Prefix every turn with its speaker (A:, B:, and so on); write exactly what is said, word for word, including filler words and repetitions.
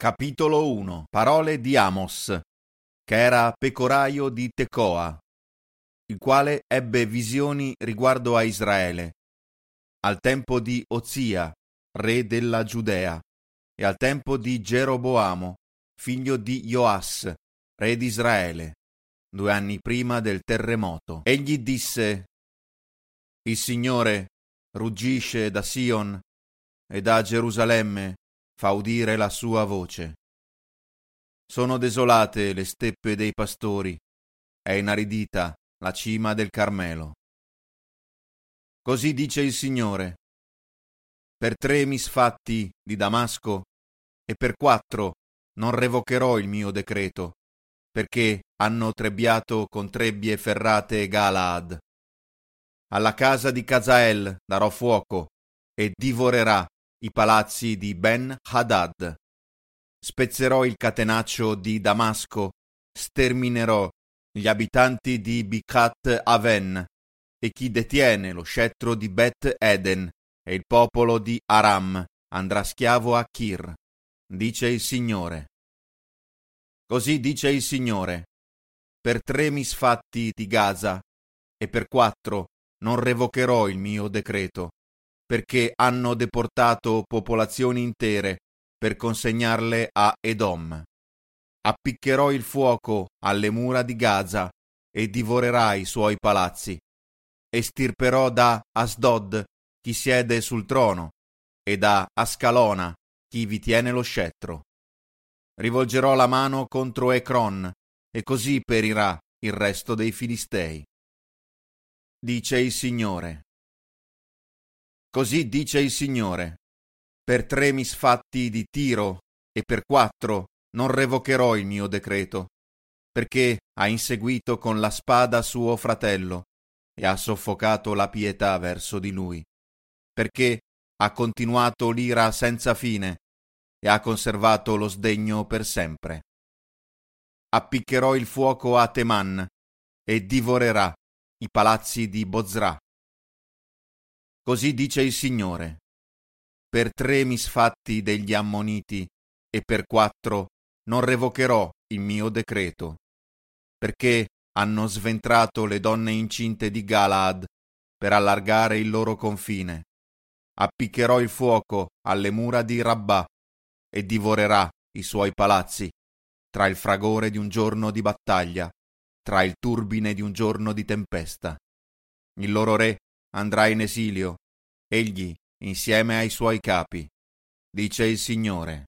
A: Capitolo uno. Parole di Amos, che era pecoraio di Tecoa, il quale ebbe visioni riguardo a Israele, al tempo di Ozia, re della Giudea, e al tempo di Geroboamo, figlio di Joas, re di Israele, due anni prima del terremoto. Egli disse: Il Signore ruggisce da Sion e da Gerusalemme fa udire la sua voce. Sono desolate le steppe dei pastori, è inaridita la cima del Carmelo. Così dice il Signore: per tre misfatti di Damasco e per quattro non revocherò il mio decreto, perché hanno trebbiato con trebbie ferrate Galaad. Alla casa di Cazael darò fuoco e divorerà i palazzi di Ben-Hadad. Spezzerò il catenaccio di Damasco, sterminerò gli abitanti di Bicat Aven e chi detiene lo scettro di Bet Eden, e il popolo di Aram andrà schiavo a Kir, dice il Signore. Così dice il Signore: per tre misfatti di Gaza e per quattro non revocherò il mio decreto, perché hanno deportato popolazioni intere per consegnarle a Edom. Appiccherò il fuoco alle mura di Gaza e divorerà i suoi palazzi. Estirperò da Asdod chi siede sul trono e da Ascalona chi vi tiene lo scettro. Rivolgerò la mano contro Ecron e così perirà il resto dei Filistei, dice il Signore. Così dice il Signore: per tre misfatti di Tiro e per quattro non revocherò il mio decreto, perché ha inseguito con la spada suo fratello e ha soffocato la pietà verso di lui, perché ha continuato l'ira senza fine e ha conservato lo sdegno per sempre. Appiccherò il fuoco a Teman e divorerà i palazzi di Bozra. Così dice il Signore: per tre misfatti degli Ammoniti e per quattro non revocherò il mio decreto, perché hanno sventrato le donne incinte di Galaad per allargare il loro confine. Appiccherò il fuoco alle mura di Rabbah e divorerà i suoi palazzi, tra il fragore di un giorno di battaglia, tra il turbine di un giorno di tempesta. Il loro re andrà in esilio, egli insieme ai suoi capi, dice il Signore.